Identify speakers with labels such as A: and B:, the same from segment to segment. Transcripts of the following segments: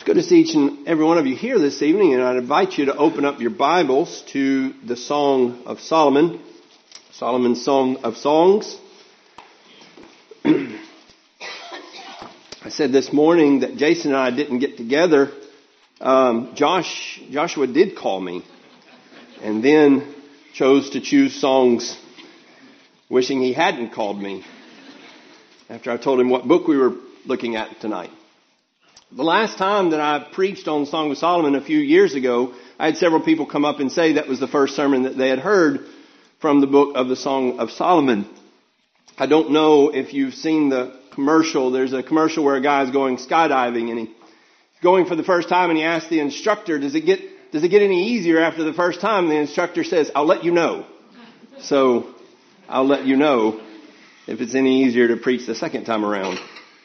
A: It's good to see each and every one of you here this evening, and I'd invite you to open up your Bibles to the Song of Solomon, Solomon's Song of Songs. I said this morning that Jason and I didn't get together. Joshua did call me, and then chose to choose songs wishing he hadn't called me after I told him what book we were looking at tonight. The last time that I preached on the Song of Solomon a few years ago, I had several people come up and say that was the first sermon that they had heard from the book of the Song of Solomon. I don't know if you've seen the commercial. There's a commercial where a guy is going skydiving and he's going for the first time, and he asks the instructor, does it get any easier after the first time? And the instructor says, I'll let you know. So I'll let you know if it's any easier to preach the second time around.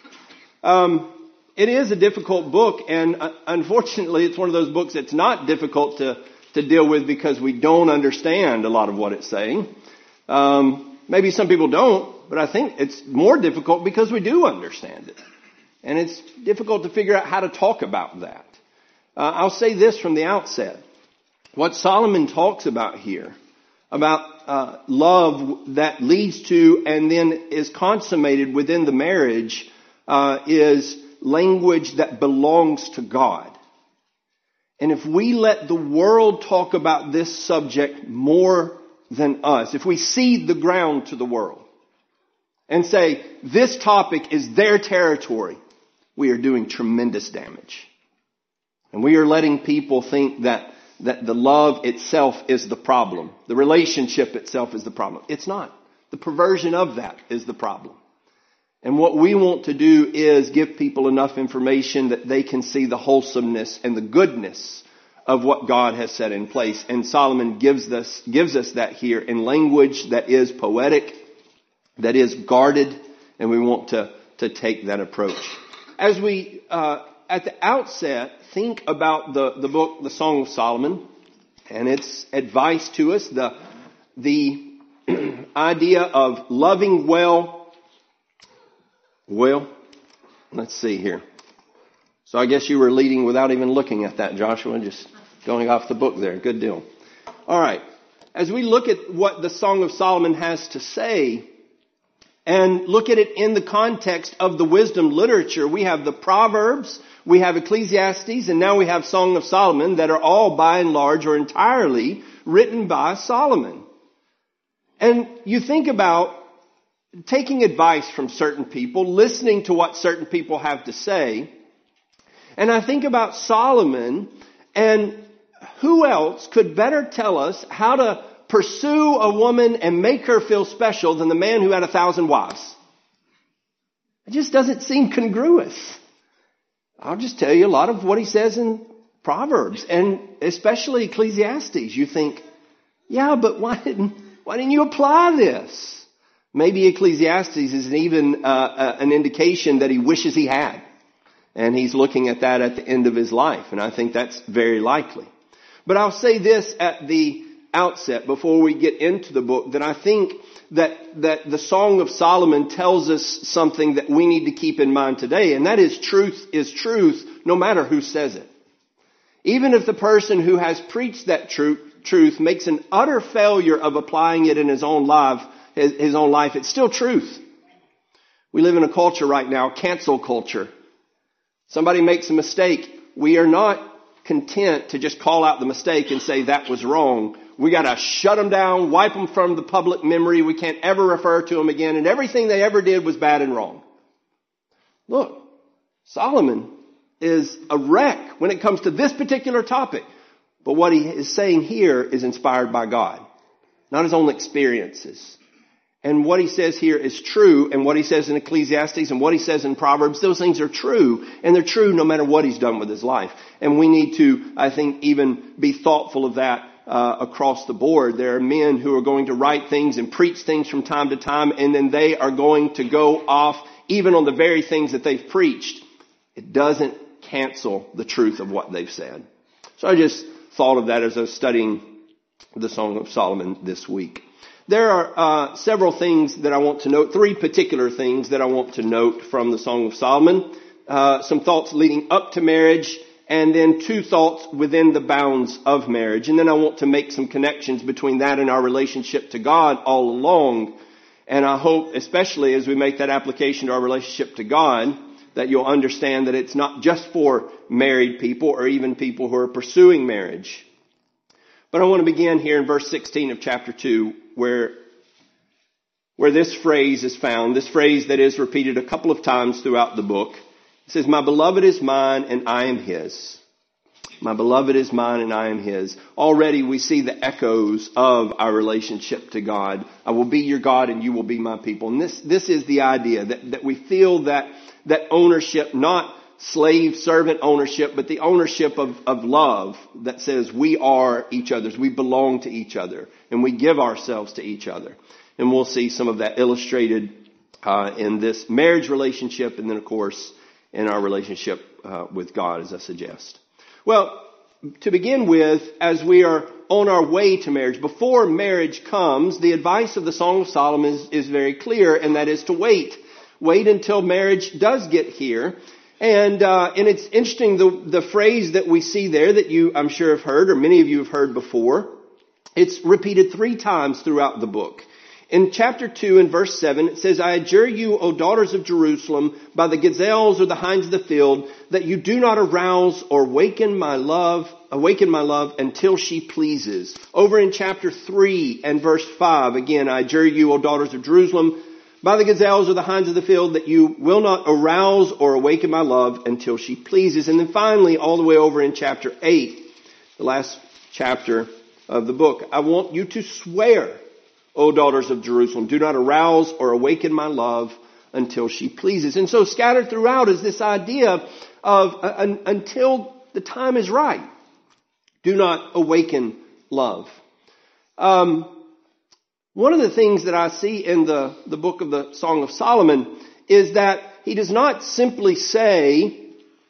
A: It is a difficult book, and unfortunately it's one of those books that's not difficult to deal with because we don't understand a lot of what it's saying. Maybe some people don't, but I think it's more difficult because we do understand it. And it's difficult to figure out how to talk about that. I'll say this from the outset. What Solomon talks about here, about love that leads to and then is consummated within the marriage, is language that belongs to God. And if we let the world talk about this subject more than us, if we cede the ground to the world and say this topic is their territory, we are doing tremendous damage. And we are letting people think that the love itself is the problem. The relationship itself is the problem. It's not. The perversion of that is the problem. And what we want to do is give people enough information that they can see the wholesomeness and the goodness of what God has set in place. And Solomon gives us that here in language that is poetic, that is guarded, and we want to take that approach. As we, at the outset, think about the book, the Song of Solomon, and its advice to us, the idea of loving well, let's see here. So I guess you were leading without even looking at that, Joshua, just going off the book there. Good deal. All right. As we look at what the Song of Solomon has to say and look at it in the context of the wisdom literature, we have the Proverbs, we have Ecclesiastes, and now we have Song of Solomon that are all by and large or entirely written by Solomon. And you think about taking advice from certain people, listening to what certain people have to say. And I think about Solomon, and who else could better tell us how to pursue a woman and make her feel special than the man who had 1,000 wives? It just doesn't seem congruous. I'll just tell you a lot of what he says in Proverbs, and especially Ecclesiastes. You think, yeah, but why didn't you apply this? Maybe Ecclesiastes is even an indication that he wishes he had. And he's looking at that at the end of his life. And I think that's very likely. But I'll say this at the outset before we get into the book, that I think that the Song of Solomon tells us something that we need to keep in mind today. And that is truth no matter who says it. Even if the person who has preached that truth makes an utter failure of applying it in his own life, it's still truth. We live in a culture right now, cancel culture. Somebody makes a mistake. We are not content to just call out the mistake and say that was wrong. We got to shut them down, wipe them from the public memory. We can't ever refer to them again. And everything they ever did was bad and wrong. Look, Solomon is a wreck when it comes to this particular topic. But what he is saying here is inspired by God, not his own experiences. And what he says here is true, and what he says in Ecclesiastes and what he says in Proverbs, those things are true, and they're true no matter what he's done with his life. And we need to, I think, even be thoughtful of that across the board. There are men who are going to write things and preach things from time to time, and then they are going to go off even on the very things that they've preached. It doesn't cancel the truth of what they've said. So I just thought of that as I was studying the Song of Solomon this week. There are several things that I want to note, three particular things that I want to note from the Song of Solomon. Some thoughts leading up to marriage and then two thoughts within the bounds of marriage. And then I want to make some connections between that and our relationship to God all along. And I hope, especially as we make that application to our relationship to God, that you'll understand that it's not just for married people or even people who are pursuing marriage. But I want to begin here in verse 16 of chapter 2, where this phrase is found, this phrase that is repeated a couple of times throughout the book. It says, "My beloved is mine and I am his." My beloved is mine and I am his. Already we see the echoes of our relationship to God. I will be your God and you will be my people. And this is the idea that we feel that ownership, not slave servant ownership, but the ownership of love that says we are each other's. We belong to each other and we give ourselves to each other. And we'll see some of that illustrated in this marriage relationship and then of course in our relationship with God, as I suggest. Well, to begin with, as we are on our way to marriage, before marriage comes, the advice of the Song of Solomon is very clear, and that is to wait. Wait until marriage does get here. And it's interesting, the phrase that we see there that you, I'm sure, have heard, or many of you have heard before, it's repeated 3 times throughout the book. In chapter 2 and verse 7, it says, "I adjure you, O daughters of Jerusalem, by the gazelles or the hinds of the field, that you do not arouse or awaken my love until she pleases." Over in chapter 3 and verse 5, again, "I adjure you, O daughters of Jerusalem, by the gazelles or the hinds of the field, that you will not arouse or awaken my love until she pleases." And then finally, all the way over in chapter 8, the last chapter of the book, "I want you to swear, O daughters of Jerusalem, do not arouse or awaken my love until she pleases." And so scattered throughout is this idea of until the time is right, do not awaken love. One of the things that I see in the book of the Song of Solomon is that he does not simply say,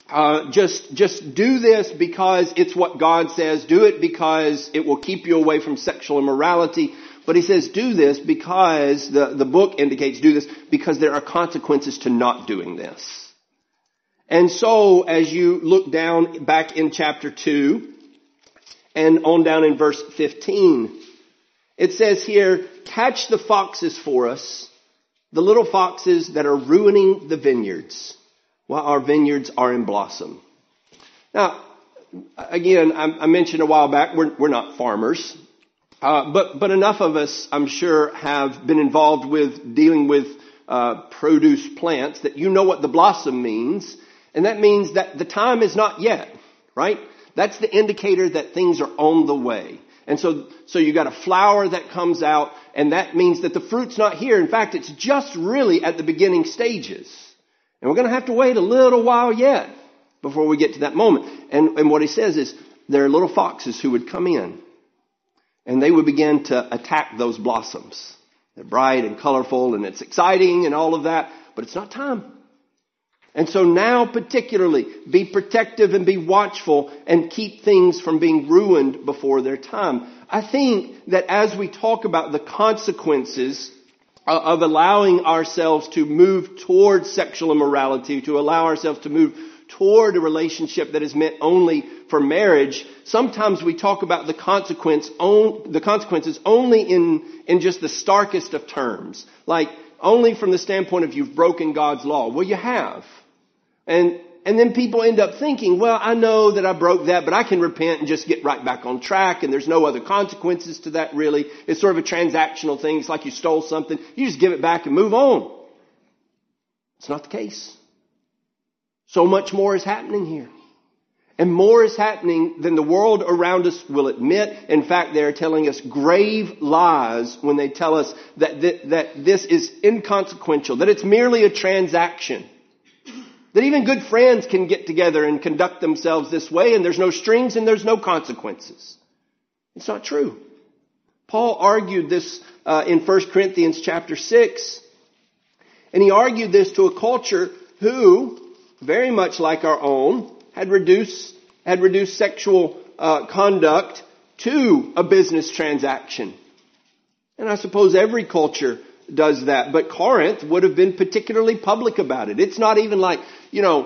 A: just do this because it's what God says, do it because it will keep you away from sexual immorality. But he says, do this because, the book indicates do this because there are consequences to not doing this. And so as you look down back in chapter 2 and on down in verse 15, it says here, "Catch the foxes for us, the little foxes that are ruining the vineyards while our vineyards are in blossom." Now, again, I mentioned a while back, we're not farmers. But enough of us, I'm sure, have been involved with dealing with produce plants that you know what the blossom means. And that means that the time is not yet, right? That's the indicator that things are on the way. And so you got a flower that comes out, and that means that the fruit's not here. In fact, it's just really at the beginning stages. And we're going to have to wait a little while yet before we get to that moment. And what he says is there are little foxes who would come in. And they would begin to attack those blossoms. They're bright and colorful and it's exciting and all of that, but it's not time. And so now particularly, be protective and be watchful and keep things from being ruined before their time. I think that as we talk about the consequences of allowing ourselves to move towards sexual immorality, to allow ourselves to move toward a relationship that is meant only for marriage, sometimes we talk about the consequences only in just the starkest of terms. Like, only from the standpoint of you've broken God's law. Well, you have. And then people end up thinking, well, I know that I broke that, but I can repent and just get right back on track, and there's no other consequences to that really. It's sort of a transactional thing. It's like you stole something. You just give it back and move on. It's not the case. So much more is happening here. And more is happening than the world around us will admit. In fact, they are telling us grave lies when they tell us that this is inconsequential, that it's merely a transaction. That even good friends can get together and conduct themselves this way, and there's no strings and there's no consequences. It's not true. Paul argued this in 1 Corinthians chapter 6. And he argued this to a culture who, very much like our own, had reduced sexual conduct to a business transaction. And I suppose every culture does that. But Corinth would have been particularly public about it. It's not even like,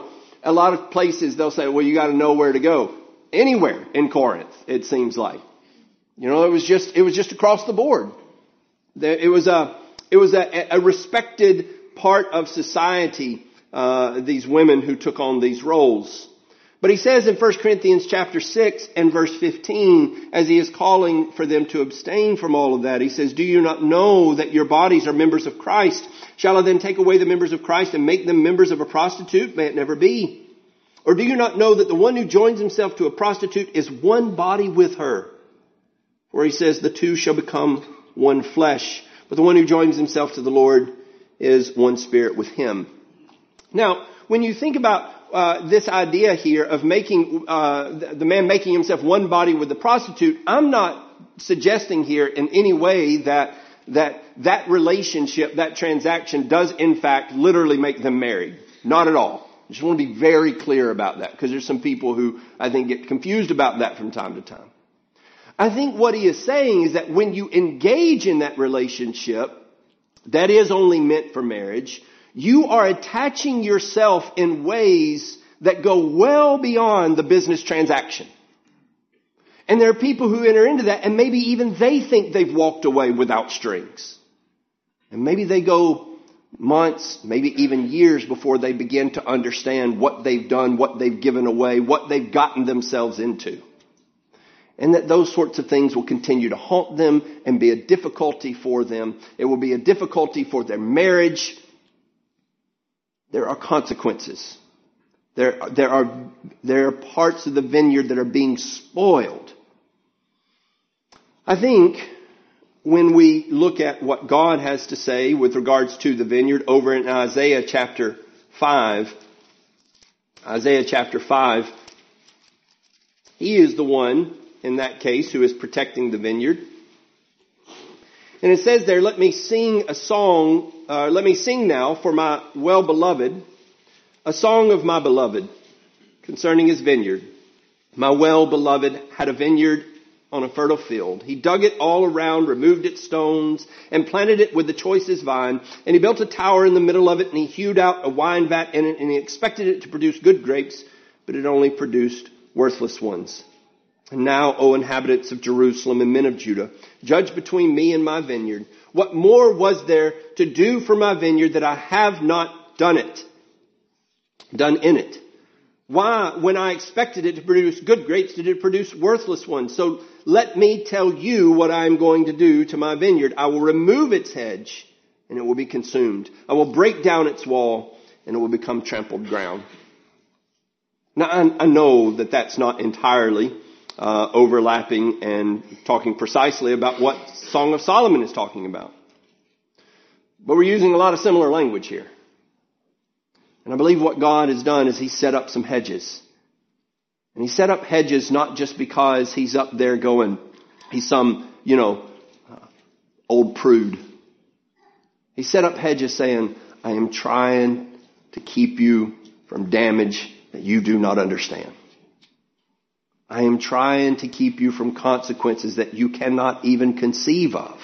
A: a lot of places they'll say, well, you got to know where to go. Anywhere in Corinth, it seems like. You know, it was just across the board. It was a respected part of society, these women who took on these roles. But he says in 1 Corinthians chapter 6 and verse 15, as he is calling for them to abstain from all of that, he says, do you not know that your bodies are members of Christ? Shall I then take away the members of Christ and make them members of a prostitute? May it never be. Or do you not know that the one who joins himself to a prostitute is one body with her? For he says, the two shall become one flesh. But the one who joins himself to the Lord is one spirit with him. Now, when you think about this idea here of making the man making himself one body with the prostitute, I'm not suggesting here in any way that relationship, that transaction does in fact literally make them married. Not at all. I just want to be very clear about that, because there's some people who I think get confused about that from time to time. I think what he is saying is that when you engage in that relationship that is only meant for marriage, you are attaching yourself in ways that go well beyond the business transaction. And there are people who enter into that, and maybe even they think they've walked away without strings. And maybe they go months, maybe even years before they begin to understand what they've done, what they've given away, what they've gotten themselves into. And that those sorts of things will continue to haunt them and be a difficulty for them. It will be a difficulty for their marriage. There are consequences. There are parts of the vineyard that are being spoiled. I think when we look at what God has to say with regards to the vineyard over in Isaiah chapter 5, he is the one in that case who is protecting the vineyard. And it says there, let me sing a song, let me sing now for my well-beloved, a song of my beloved concerning his vineyard. My well-beloved had a vineyard on a fertile field. He dug it all around, removed its stones, and planted it with the choicest vine. And he built a tower in the middle of it, and he hewed out a wine vat in it, and he expected it to produce good grapes, but it only produced worthless ones. And now, O inhabitants of Jerusalem and men of Judah, judge between me and my vineyard. What more was there to do for my vineyard that I have not done in it? Why, when I expected it to produce good grapes, did it produce worthless ones? So let me tell you what I am going to do to my vineyard. I will remove its hedge, and it will be consumed. I will break down its wall, and it will become trampled ground. Now, I know that that's not entirely overlapping and talking precisely about what Song of Solomon is talking about. But we're using a lot of similar language here. And I believe what God has done is He set up some hedges. And He set up hedges not just because He's up there going, He's some, old prude. He set up hedges saying, I am trying to keep you from damage that you do not understand. I am trying to keep you from consequences that you cannot even conceive of.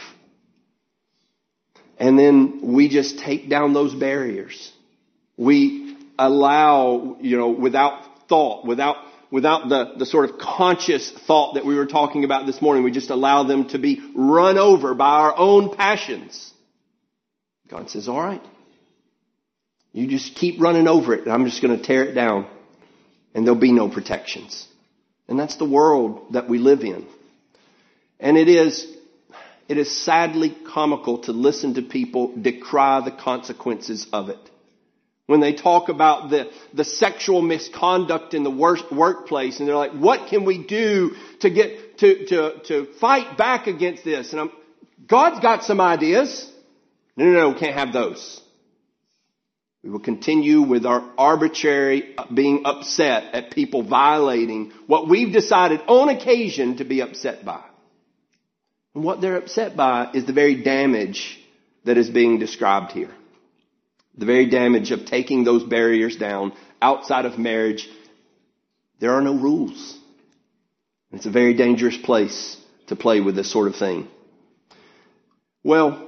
A: And then we just take down those barriers. We allow, without thought, without the sort of conscious thought that we were talking about this morning, we just allow them to be run over by our own passions. God says, all right, you just keep running over it, and I'm just going to tear it down, and there'll be no protections. And that's the world that we live in. And it is sadly comical to listen to people decry the consequences of it. When they talk about the sexual misconduct in the workplace, and they're like, what can we do to get to fight back against this? And God's got some ideas. No, we can't have those. We will continue with our arbitrary being upset at people violating what we've decided on occasion to be upset by. And what they're upset by is the very damage that is being described here. The very damage of taking those barriers down outside of marriage. There are no rules. It's a very dangerous place to play with this sort of thing. Well,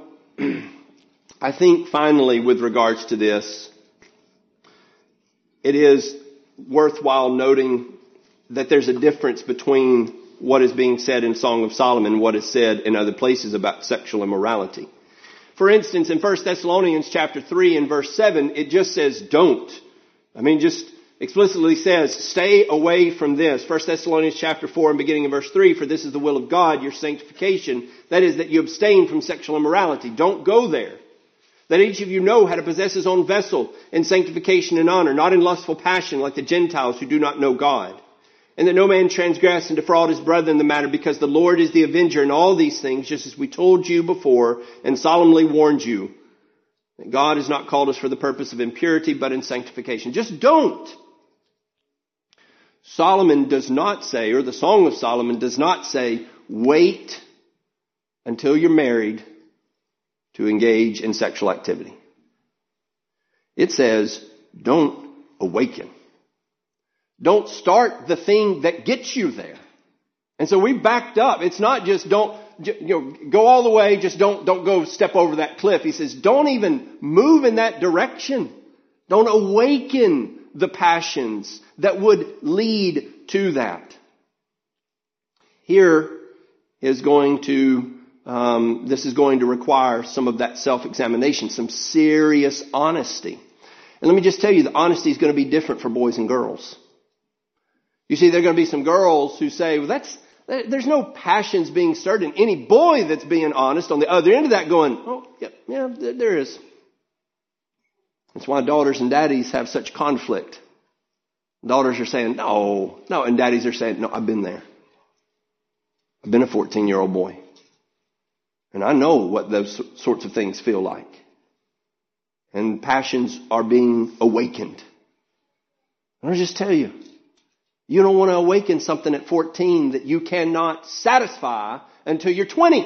A: I think finally with regards to this, it is worthwhile noting that there's a difference between what is being said in Song of Solomon and what is said in other places about sexual immorality. For instance, in 1 Thessalonians chapter 3 and verse 7, it just says don't. Just explicitly says stay away from this. 1 Thessalonians chapter 4 and beginning in verse 3, for this is the will of God, your sanctification. That is, that you abstain from sexual immorality. Don't go there. That each of you know how to possess his own vessel in sanctification and honor, not in lustful passion like the Gentiles who do not know God. And that no man transgress and defraud his brother in the matter, because the Lord is the avenger in all these things, just as we told you before and solemnly warned you. That God has not called us for the purpose of impurity, but in sanctification. Just don't. Solomon does not say, or the Song of Solomon does not say, wait until you're married to engage in sexual activity. It says, don't awaken. Don't start the thing that gets you there. And so we backed up. It's not just go all the way, just don't go step over that cliff. He says, don't even move in that direction. Don't awaken the passions that would lead to that. Here is going to, this is going to require some of that self-examination, some serious honesty. And let me just tell you, the honesty is going to be different for boys and girls. You see, there are going to be some girls who say, well, there's no passions being stirred in any boy that's being honest. On the other end of that going, oh, yeah, there is. That's why daughters and daddies have such conflict. Daughters are saying, no. And daddies are saying, no, I've been there. I've been a 14-year-old boy. And I know what those sorts of things feel like. And passions are being awakened. I'll just tell you, you don't want to awaken something at 14 that you cannot satisfy until you're 20.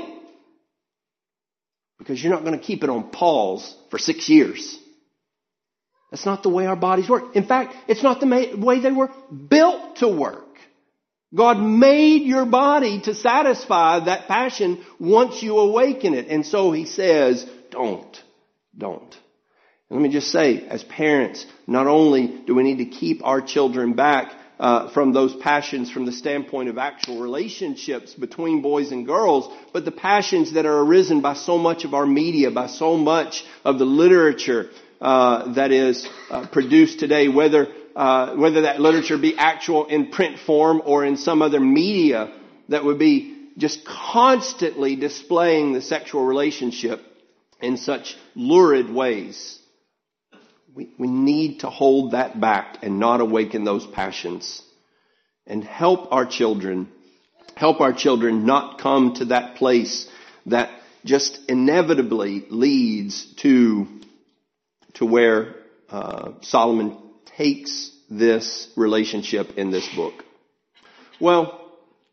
A: Because you're not going to keep it on pause for 6 years. That's not the way our bodies work. In fact, it's not the way they were built to work. God made your body to satisfy that passion once you awaken it. And so he says, don't. And let me just say, as parents, not only do we need to keep our children back from those passions from the standpoint of actual relationships between boys and girls, but the passions that are arisen by so much of our media, by so much of the literature that is produced today, whether that literature be actual in print form or in some other media that would be just constantly displaying the sexual relationship in such lurid ways. We need to hold that back and not awaken those passions, and help our children not come to that place that just inevitably leads to where Solomon takes this relationship in this book. Well,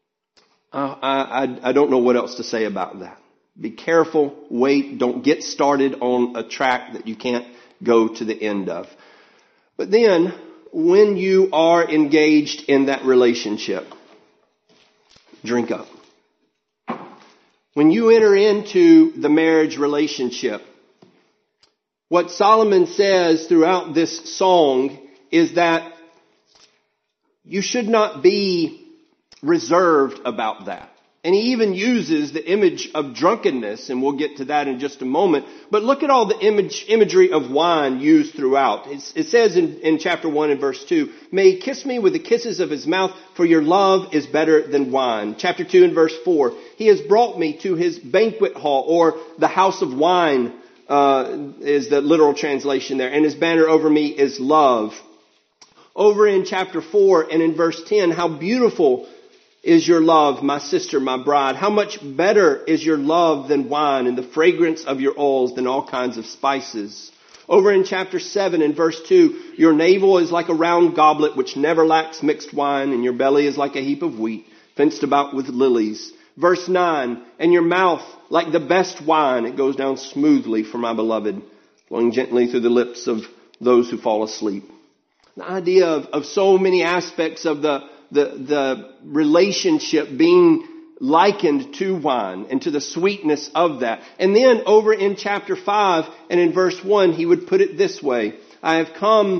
A: I don't know what else to say about that. Be careful, wait, don't get started on a track that you can't go to the end of. But then, when you are engaged in that relationship, drink up. When you enter into the marriage relationship, what Solomon says throughout this song is that you should not be reserved about that. And he even uses the image of drunkenness, and we'll get to that in just a moment. But look at all the imagery of wine used throughout. It says in chapter 1 and verse 2, may he kiss me with the kisses of his mouth, for your love is better than wine. Chapter 2 and verse 4, he has brought me to his banquet hall, or the house of wine is the literal translation there. And his banner over me is love. Over in chapter 4 and in verse 10, how beautiful is your love, my sister, my bride. How much better is your love than wine, and the fragrance of your oils than all kinds of spices. Over in chapter 7 and verse 2, your navel is like a round goblet which never lacks mixed wine, and your belly is like a heap of wheat, fenced about with lilies. Verse 9, and your mouth like the best wine, it goes down smoothly for my beloved, flowing gently through the lips of those who fall asleep. The idea of so many aspects of the relationship being likened to wine and to the sweetness of that. And then over in chapter 5 and in verse 1, he would put it this way, I have come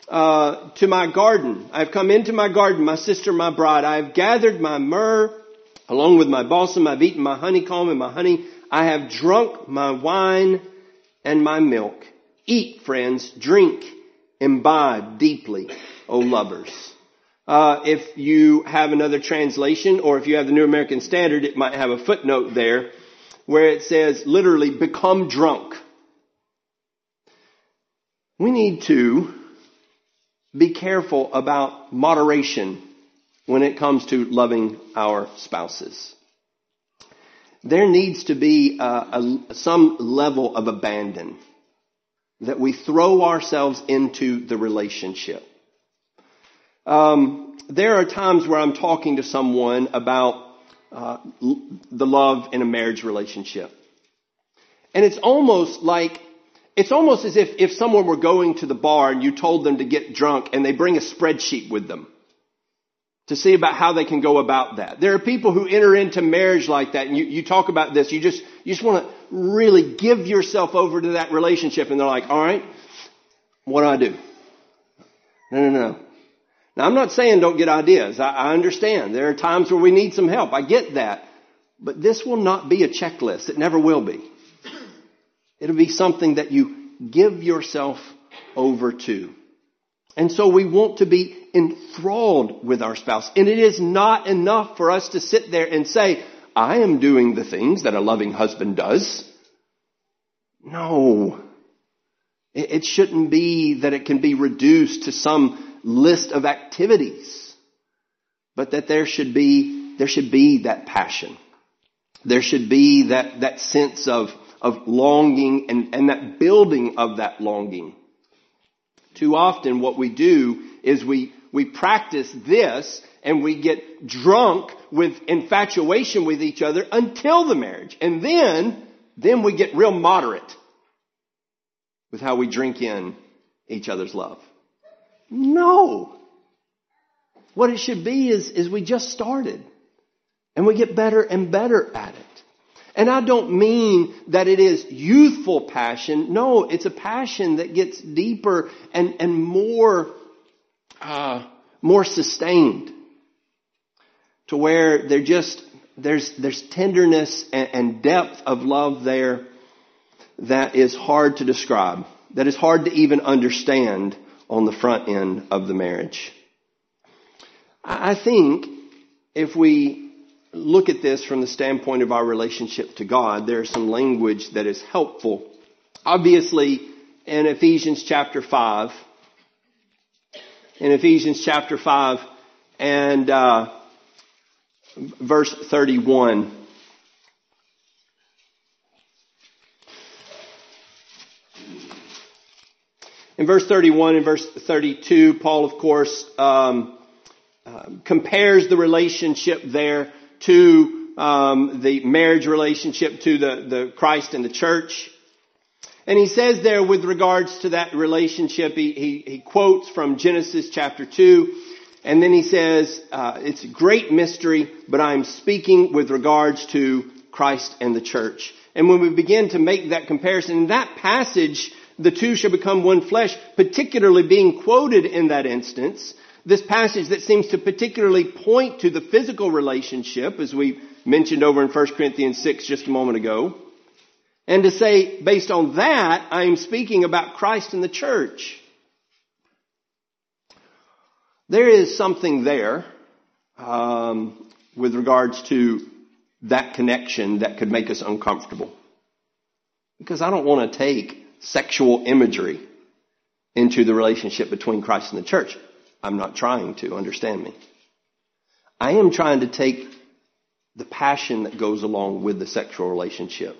A: to my garden. I have come into my garden, my sister, my bride. I have gathered my myrrh along with my balsam. I've eaten my honeycomb and my honey. I have drunk my wine and my milk. Eat, friends, drink, imbibe deeply, O lovers. If you have another translation, or if you have the New American Standard, it might have a footnote there where it says literally, become drunk. We need to be careful about moderation when it comes to loving our spouses. There needs to be some level of abandon, that we throw ourselves into the relationship. There are times where I'm talking to someone about the love in a marriage relationship. And it's almost as if someone were going to the bar and you told them to get drunk and they bring a spreadsheet with them to see about how they can go about that. There are people who enter into marriage like that, and you talk about this. You just want to really give yourself over to that relationship, and they're like, all right, what do I do? No. Now, I'm not saying don't get ideas. I understand. There are times where we need some help. I get that. But this will not be a checklist. It never will be. It'll be something that you give yourself over to. And so we want to be enthralled with our spouse. And it is not enough for us to sit there and say, I am doing the things that a loving husband does. No. It shouldn't be that it can be reduced to some list of activities, but that there should be that passion. There should be that sense of longing and that building of that longing. Too often what we do is we practice this and we get drunk with infatuation with each other until the marriage. And then we get real moderate with how we drink in each other's love. No. What it should be is we just started and we get better and better at it. And I don't mean that it is youthful passion. No, it's a passion that gets deeper and more sustained, to where there's tenderness and depth of love there that is hard to describe, that is hard to even understand on the front end of the marriage. I think if we look at this from the standpoint of our relationship to God, there's some language that is helpful. Obviously, in Ephesians chapter 5 and verse 31, in verse 31 and verse 32, Paul, of course, compares the relationship there to the marriage relationship, to the Christ and the church. And he says there, with regards to that relationship, he quotes from Genesis chapter 2. And then he says, it's a great mystery, but I'm speaking with regards to Christ and the church. And when we begin to make that comparison, in that passage, the two shall become one flesh, particularly being quoted in that instance, this passage that seems to particularly point to the physical relationship, as we mentioned over in 1 Corinthians 6 just a moment ago. And to say, based on that, I am speaking about Christ and the church. There is something there with regards to that connection that could make us uncomfortable. Because I don't want to take sexual imagery into the relationship between Christ and the church. I'm not trying to, understand me. I am trying to take the passion that goes along with the sexual relationship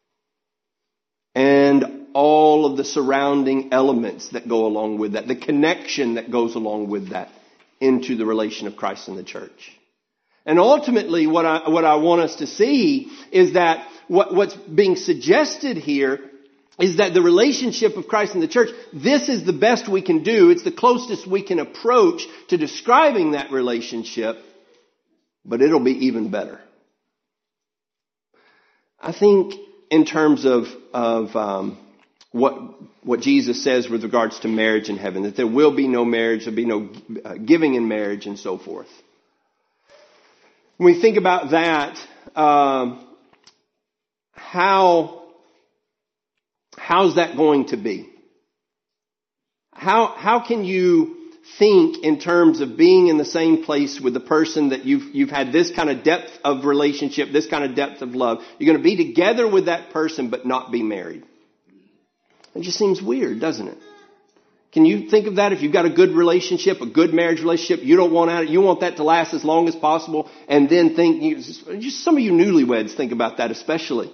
A: and all of the surrounding elements that go along with that, the connection that goes along with that, into the relation of Christ and the church. And ultimately what I want us to see is that what's being suggested here is that the relationship of Christ and the church, this is the best we can do. It's the closest we can approach to describing that relationship, but it'll be even better. I think in terms of what Jesus says with regards to marriage in heaven, that there will be no marriage, there'll be no giving in marriage and so forth. When we think about that, how's that going to be? How can you think in terms of being in the same place with the person that you've had this kind of depth of relationship, this kind of depth of love? You're going to be together with that person but not be married. It just seems weird, doesn't it? Can you think of that? If you've got a good relationship, a good marriage relationship, you don't want out, you want that to last as long as possible, and then just some of you newlyweds think about that especially.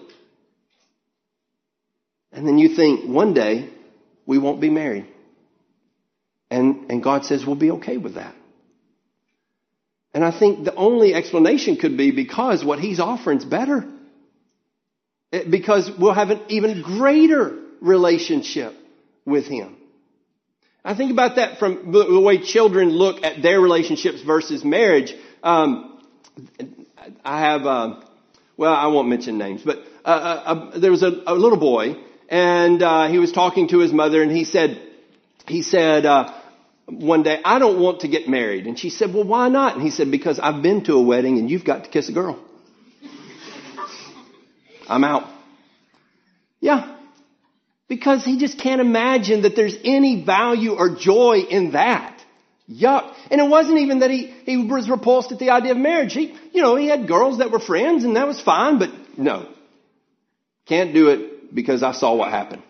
A: And then you think, one day, we won't be married. And God says we'll be okay with that. And I think the only explanation could be because what He's offering is better. Because we'll have an even greater relationship with Him. I think about that from the way children look at their relationships versus marriage. I have, I won't mention names, but there was a little boy, and he was talking to his mother, and he said one day, "I don't want to get married." And she said, "Well, why not?" And he said, "Because I've been to a wedding and you've got to kiss a girl. I'm out." Yeah. Because he just can't imagine that there's any value or joy in that. Yuck. And it wasn't even that he was repulsed at the idea of marriage. He had girls that were friends and that was fine, but no. Can't do it because I saw what happened.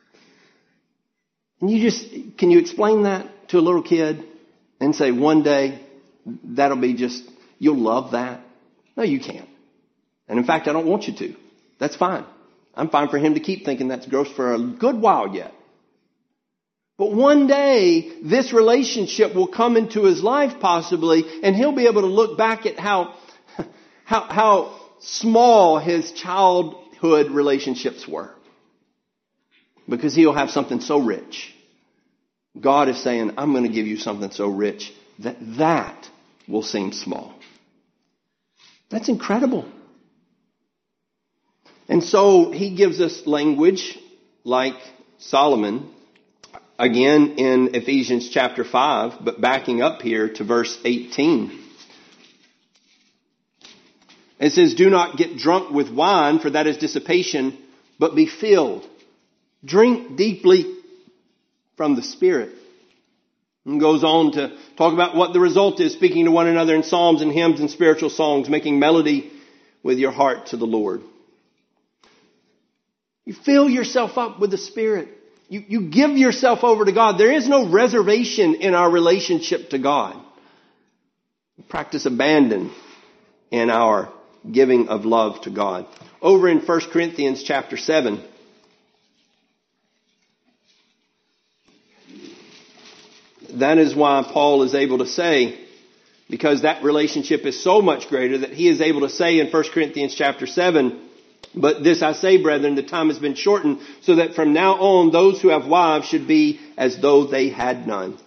A: And can you explain that to a little kid and say one day that'll be you'll love that? No, you can't. And in fact, I don't want you to. That's fine. I'm fine for him to keep thinking that's gross for a good while yet. But one day, this relationship will come into his life possibly, and he'll be able to look back at how small his childhood relationships were. Because he'll have something so rich. God is saying, I'm going to give you something so rich that will seem small. That's incredible. And so he gives us language like Solomon, again in Ephesians chapter 5, but backing up here to verse 18. It says, "Do not get drunk with wine, for that is dissipation, but be filled. Drink deeply from the Spirit." And goes on to talk about what the result is, speaking to one another in psalms and hymns and spiritual songs, making melody with your heart to the Lord. You fill yourself up with the Spirit. You give yourself over to God. There is no reservation in our relationship to God. We practice abandon in our giving of love to God. Over in 1 Corinthians chapter 7, that is why Paul is able to say, because that relationship is so much greater, that he is able to say in 1 Corinthians chapter 7, "But this I say, brethren, the time has been shortened, so that from now on those who have wives should be as though they had none."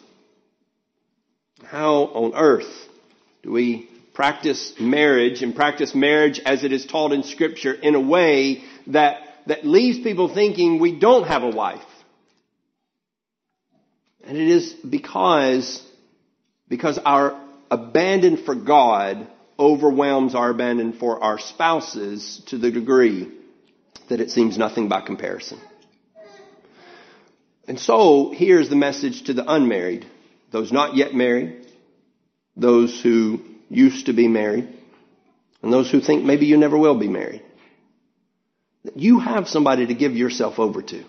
A: How on earth do we practice marriage and practice marriage as it is taught in Scripture in a way that leaves people thinking we don't have a wife? And it is because our abandon for God overwhelms our abandon for our spouses to the degree that it seems nothing by comparison. And so here's the message to the unmarried, those not yet married, those who used to be married, and those who think maybe you never will be married. You have somebody to give yourself over to.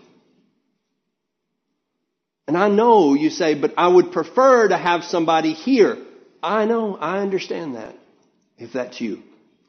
A: And I know you say, "But I would prefer to have somebody here." I know, I understand that, if that's you.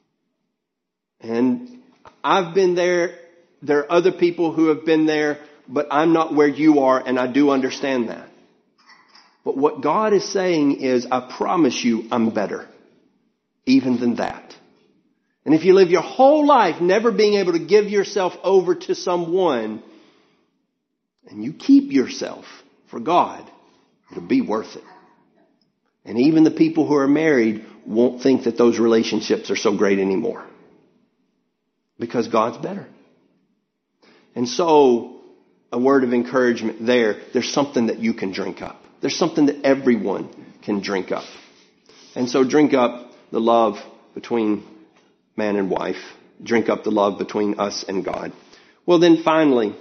A: And I've been there. There are other people who have been there, but I'm not where you are, and I do understand that. But what God is saying is, I promise you I'm better, even than that. And if you live your whole life never being able to give yourself over to someone, and you keep yourself for God, it'll be worth it. And even the people who are married won't think that those relationships are so great anymore. Because God's better. And so, a word of encouragement there. There's something that you can drink up. There's something that everyone can drink up. And so drink up the love between man and wife. Drink up the love between us and God. Well, then finally,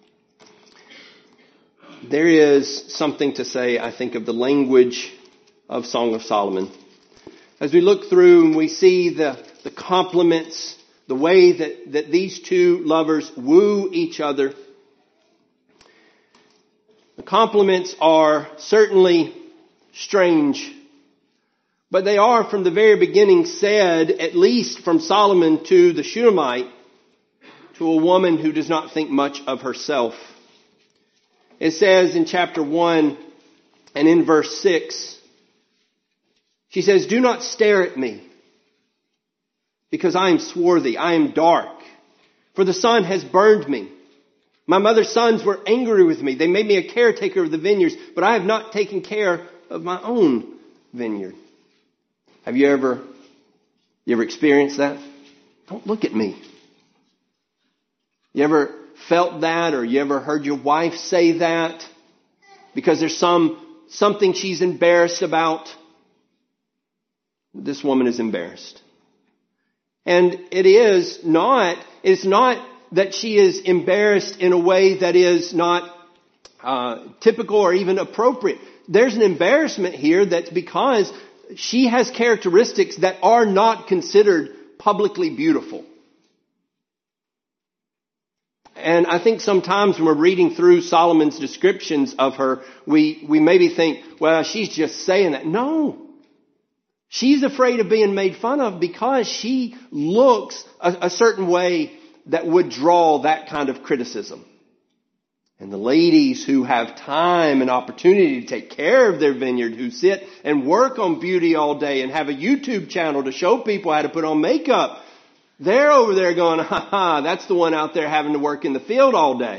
A: there is something to say, I think, of the language of Song of Solomon. As we look through and we see the compliments, the way that these two lovers woo each other, the compliments are certainly strange, but they are from the very beginning said, at least from Solomon to the Shunammite, to a woman who does not think much of herself. It says in chapter 1 and in verse 6, she says, "Do not stare at me, because I am swarthy, I am dark, for the sun has burned me. My mother's sons were angry with me. They made me a caretaker of the vineyards, but I have not taken care of my own vineyard." Have you ever experienced that? Don't look at me. You ever felt that, or you ever heard your wife say that because there's something she's embarrassed about? This woman is embarrassed. And it's not that she is embarrassed in a way that is not typical or even appropriate. There's an embarrassment here that's because she has characteristics that are not considered publicly beautiful. And I think sometimes when we're reading through Solomon's descriptions of her, we maybe think, well, she's just saying that. No. She's afraid of being made fun of because she looks a certain way that would draw that kind of criticism. And the ladies who have time and opportunity to take care of their vineyard, who sit and work on beauty all day and have a YouTube channel to show people how to put on makeup, they're over there going, ha ha, that's the one out there having to work in the field all day.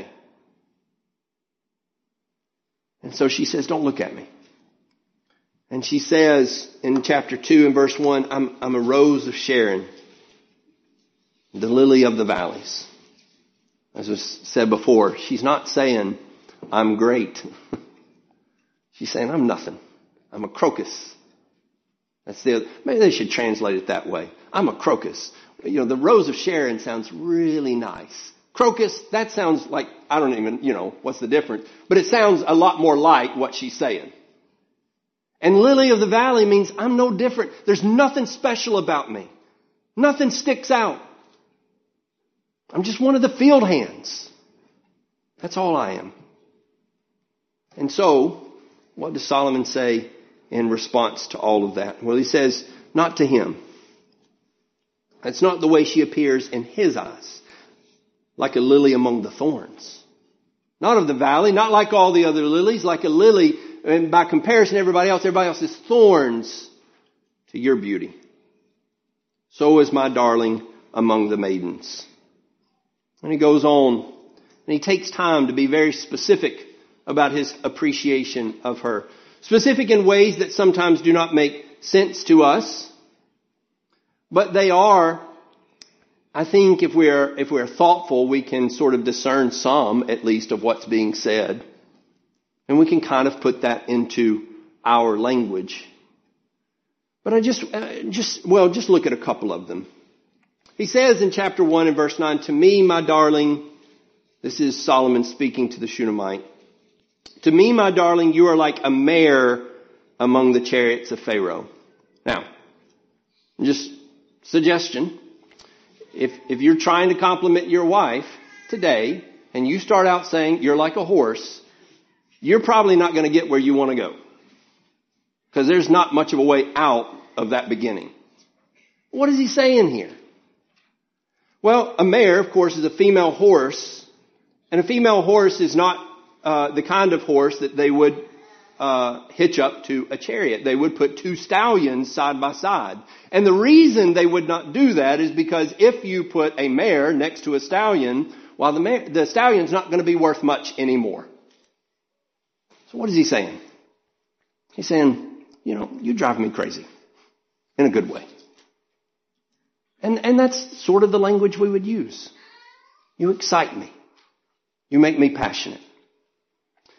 A: And so she says, don't look at me. And she says in chapter 2 and verse 1, I'm a rose of Sharon, the lily of the valleys. As was said before, she's not saying, I'm great. She's saying, I'm nothing. I'm a crocus. Maybe they should translate it that way. I'm a crocus. You know, the rose of Sharon sounds really nice. Crocus, that sounds like, I don't even, what's the difference? But it sounds a lot more like what she's saying. And lily of the valley means I'm no different. There's nothing special about me. Nothing sticks out. I'm just one of the field hands. That's all I am. And so, what does Solomon say in response to all of that? Well, he says, not to him. That's not the way she appears in his eyes. Like a lily among the thorns. Not of the valley, not like all the other lilies, like a lily, and by comparison to everybody else is thorns to your beauty. So is my darling among the maidens. And he goes on, and he takes time to be very specific about his appreciation of her. Specific in ways that sometimes do not make sense to us. But they are, I think if we're thoughtful, we can sort of discern some, at least, of what's being said. And we can kind of put that into our language. But I just look at a couple of them. He says in chapter 1 and verse 9, to me, my darling, this is Solomon speaking to the Shunammite. To me, my darling, you are like a mare among the chariots of Pharaoh. Now, just suggestion. If you're trying to compliment your wife today and you start out saying you're like a horse, you're probably not going to get where you want to go. Because there's not much of a way out of that beginning. What is he saying here? Well, a mare, of course, is a female horse. And a female horse is not the kind of horse that they would hitch up to a chariot. They would put two stallions side by side. And the reason they would not do that is because if you put a mare next to a stallion, well, the stallion's not going to be worth much anymore. So what is he saying? He's saying, you drive me crazy. In a good way. And that's sort of the language we would use. You excite me. You make me passionate.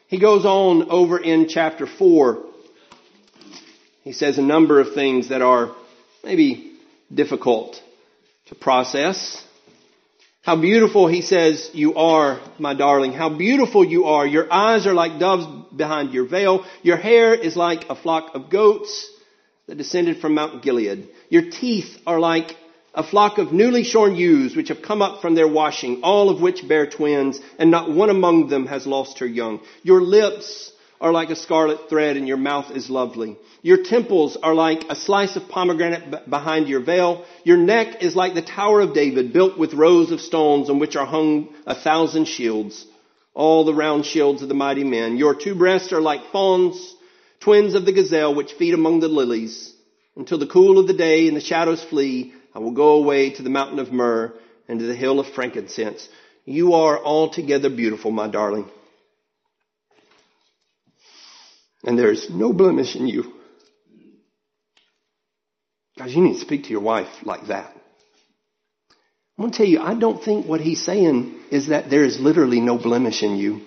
A: He goes on over in chapter 4. He says a number of things that are maybe difficult to process. How beautiful, he says, you are, my darling. How beautiful you are. Your eyes are like doves behind your veil. Your hair is like a flock of goats that descended from Mount Gilead. Your teeth are like a flock of newly shorn ewes which have come up from their washing, all of which bear twins, and not one among them has lost her young. Your lips are like a scarlet thread, and your mouth is lovely. Your temples are like a slice of pomegranate behind your veil. Your neck is like the Tower of David, built with rows of stones on which are hung 1,000 shields, all the round shields of the mighty men. Your two breasts are like fawns, twins of the gazelle, which feed among the lilies. Until the cool of the day and the shadows flee, I will go away to the mountain of myrrh and to the hill of frankincense. You are altogether beautiful, my darling. And there is no blemish in you. Guys, you need to speak to your wife like that. I'm going to tell you, I don't think what he's saying is that there is literally no blemish in you.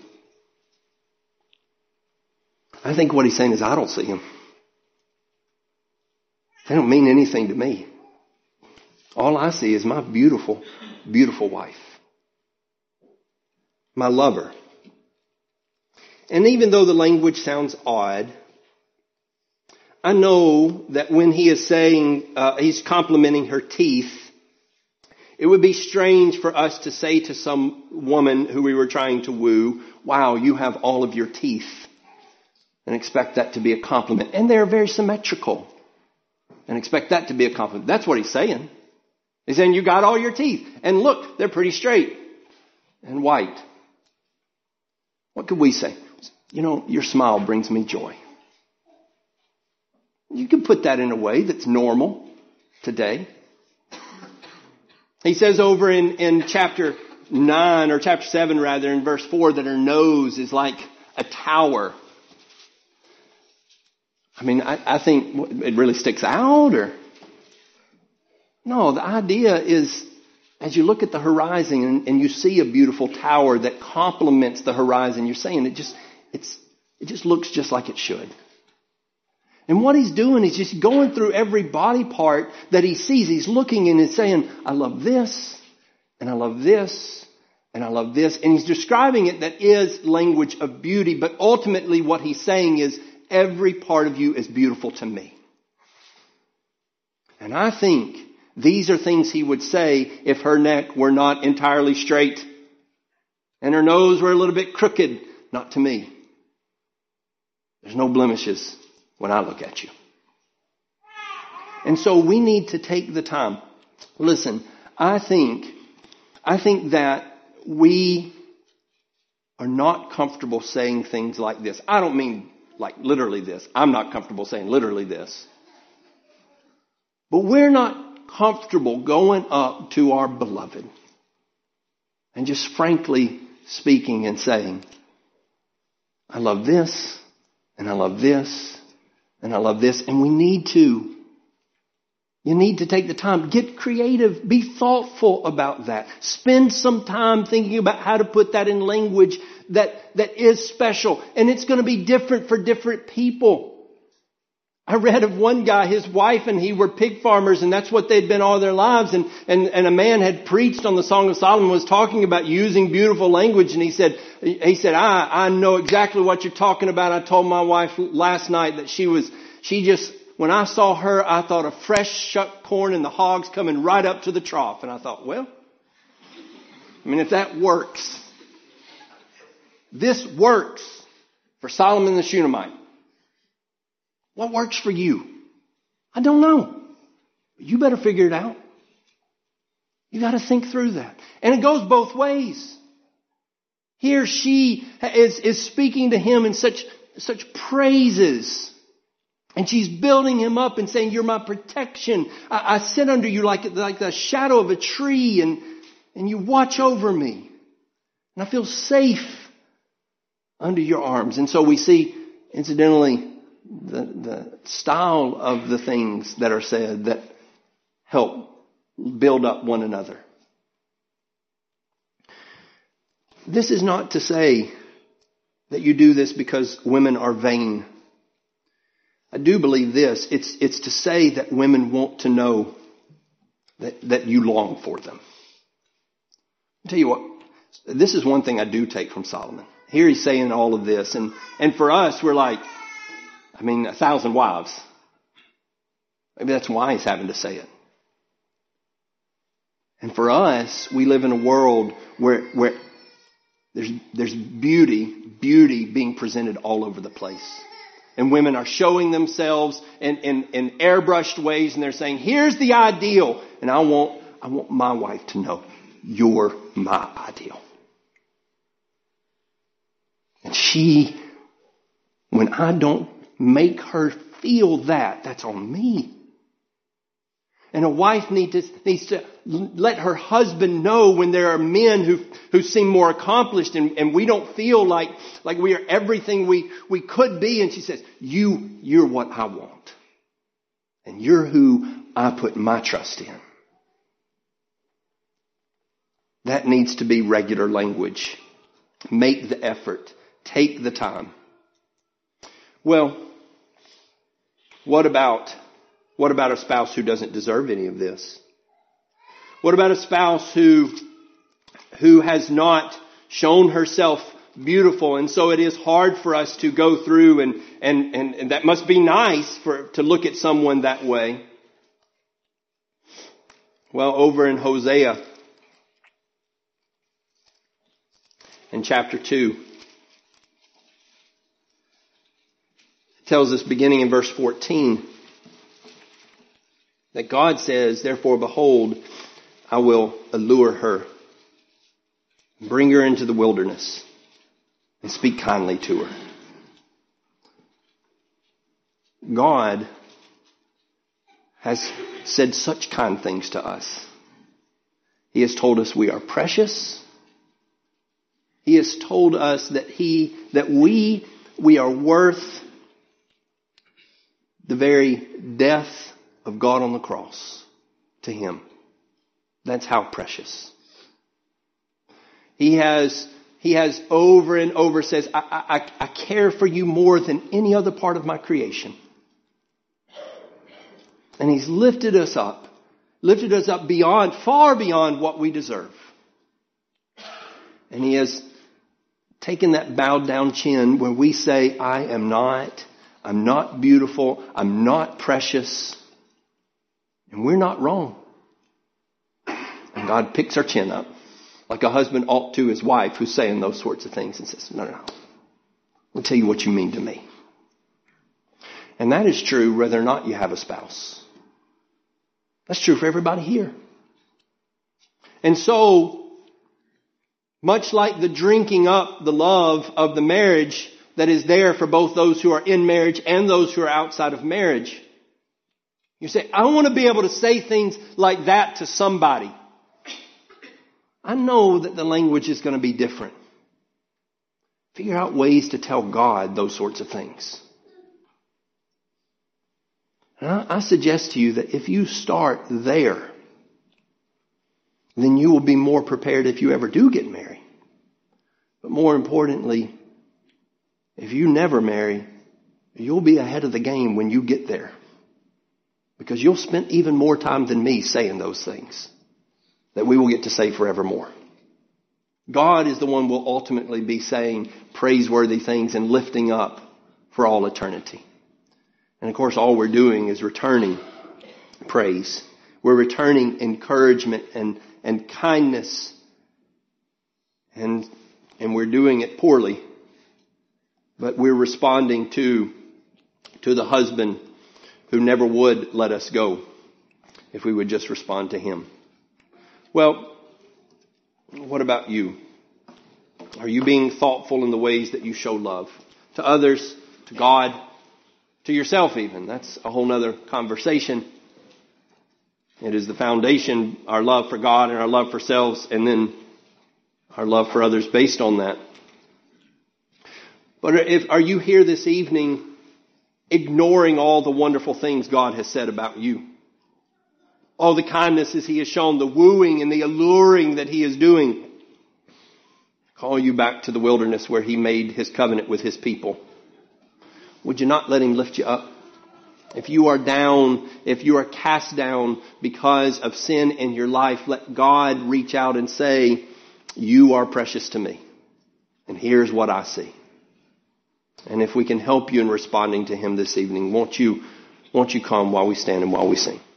A: I think what he's saying is I don't see them. They don't mean anything to me. All I see is my beautiful, beautiful wife. My lover. And even though the language sounds odd, I know that when he is saying, he's complimenting her teeth, it would be strange for us to say to some woman who we were trying to woo, wow, you have all of your teeth, and expect that to be a compliment. And they're very symmetrical, and expect that to be a compliment. That's what he's saying. He's saying you got all your teeth, and look, they're pretty straight and white. What could we say? You know, your smile brings me joy. You can put that in a way that's normal today. He says over in chapter 9 or chapter 7 rather, in verse 4, that her nose is like a tower. I mean, I think it really sticks out, or no, the idea is as you look at the horizon and you see a beautiful tower that complements the horizon, you're saying it just looks just like it should. And what he's doing is just going through every body part that he sees. He's looking and he's saying, I love this, and I love this, and I love this. And he's describing it that is language of beauty. But ultimately what he's saying is every part of you is beautiful to me. And I think these are things he would say if her neck were not entirely straight and her nose were a little bit crooked. Not to me. There's no blemishes when I look at you. And so we need to take the time. Listen, I think that we are not comfortable saying things like this. I don't mean like literally this. I'm not comfortable saying literally this. But we're not comfortable going up to our beloved and just frankly speaking and saying, I love this, and I love this, and I love this. And you need to take the time, get creative, be thoughtful about that. Spend some time thinking about how to put that in language that is special. And it's going to be different for different people. I read of one guy, his wife and he were pig farmers, and that's what they'd been all their lives. And a man had preached on the Song of Solomon, was talking about using beautiful language. And he said, I know exactly what you're talking about. I told my wife last night that when I saw her, I thought of fresh shucked corn and the hogs coming right up to the trough. And I thought, well, I mean, if that works, this works for Solomon the Shunammite. What works for you? I don't know. You better figure it out. You got to think through that. And it goes both ways. Here she is speaking to him in such praises. And she's building him up and saying, you're my protection. I sit under you like the shadow of a tree, and you watch over me. And I feel safe under your arms. And so we see, incidentally, the style of the things that are said that help build up one another. This is not to say that you do this because women are vain. I do believe this. It's to say that women want to know that you long for them. I'll tell you what, this is one thing I do take from Solomon. Here he's saying all of this. And for us, we're like, 1,000 wives. Maybe that's why he's having to say it. And for us, we live in a world where there's beauty being presented all over the place. And women are showing themselves in airbrushed ways, and they're saying, here's the ideal. And I want my wife to know, you're my ideal. And when I don't make her feel that, that's on me. And a wife needs to let her husband know when there are men who seem more accomplished and we don't feel like we are everything we could be. And she says, you're what I want. And you're who I put my trust in. That needs to be regular language. Make the effort. Take the time. Well, what about a spouse who doesn't deserve any of this? What about a spouse who has not shown herself beautiful? And so it is hard for us to go through and that must be nice to look at someone that way. Well, over in Hosea, in chapter 2, it tells us beginning in verse 14, that God says, therefore, behold, I will allure her, bring her into the wilderness, and speak kindly to her. God has said such kind things to us. He has told us we are precious. He has told us that we are worth the very death of God on the cross to Him. That's how precious. He has over and over says, I care for you more than any other part of my creation. And He's lifted us up far beyond what we deserve. And He has taken that bowed down chin where we say, I'm not beautiful, I'm not precious. And we're not wrong. And God picks our chin up like a husband ought to his wife who's saying those sorts of things and says, no. I'll tell you what you mean to me. And that is true whether or not you have a spouse. That's true for everybody here. And so, much like the drinking up the love of the marriage that is there for both those who are in marriage and those who are outside of marriage, you say, I want to be able to say things like that to somebody. I know that the language is going to be different. Figure out ways to tell God those sorts of things. And I suggest to you that if you start there, then you will be more prepared if you ever do get married. But more importantly, if you never marry, you'll be ahead of the game when you get there. Because you'll spend even more time than me saying those things that we will get to say forevermore. God is the one who will ultimately be saying praiseworthy things and lifting up for all eternity. And of course, all we're doing is returning praise. We're returning encouragement and kindness. And we're doing it poorly. But we're responding to the husband who never would let us go if we would just respond to Him. Well, what about you? Are you being thoughtful in the ways that you show love? To others, to God, to yourself even. That's a whole nother conversation. It is the foundation, our love for God and our love for selves, and then our love for others based on that. But are you here this evening ignoring all the wonderful things God has said about you? All the kindnesses He has shown, the wooing and the alluring that He is doing. call you back to the wilderness where he made his covenant with his people. Would you not let him lift you up? If you are down, if you are cast down because of sin in your life, let God reach out and say, you are precious to me. And here's what I see. And if we can help you in responding to him this evening, won't you come while we stand and while we sing?